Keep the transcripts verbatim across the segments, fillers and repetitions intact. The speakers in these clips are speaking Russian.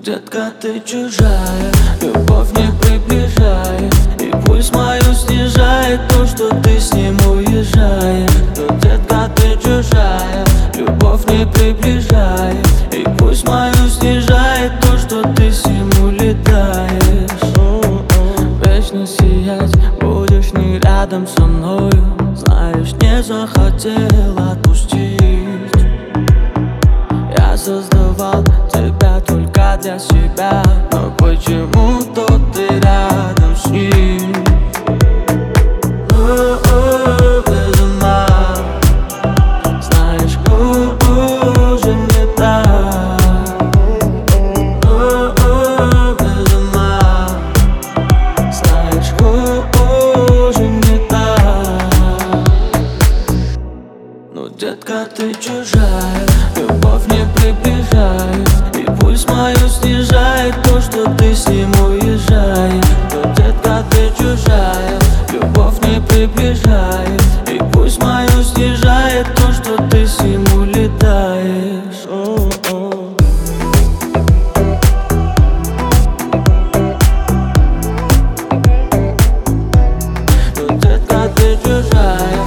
детка, ты чужая, любовь не приближает, и пульс мою снижает то, что ты с ним уезжаешь. Но, детка, ты чужая, любовь не приближает, и пульс мою снижает то, что ты с ним улетаешь. Вечно сиять будешь не рядом со мною, знаешь, не захотел отпустить. Я создавал тебя только для себя, но почему-то ты рядом с ним. О-о, без ума, знаешь, уже не так. О-о, без ума, знаешь, уже не так. Ну, детка, ты чужая, любовь не приближает, и пульс мою снижает то, что ты с ним уезжаешь. Но, детка, ты чужая, любовь не приближает, и пульс мою снижает то, что ты с ним улетаешь. О-о. Но, детка, ты чужая.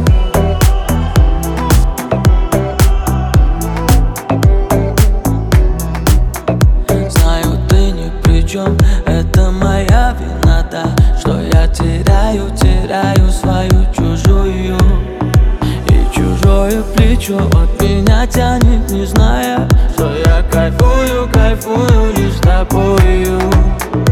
Это моя вина, да, что я теряю, теряю свою чужую. И чужое плечо от меня тянет, не зная, что я кайфую, кайфую лишь с тобою.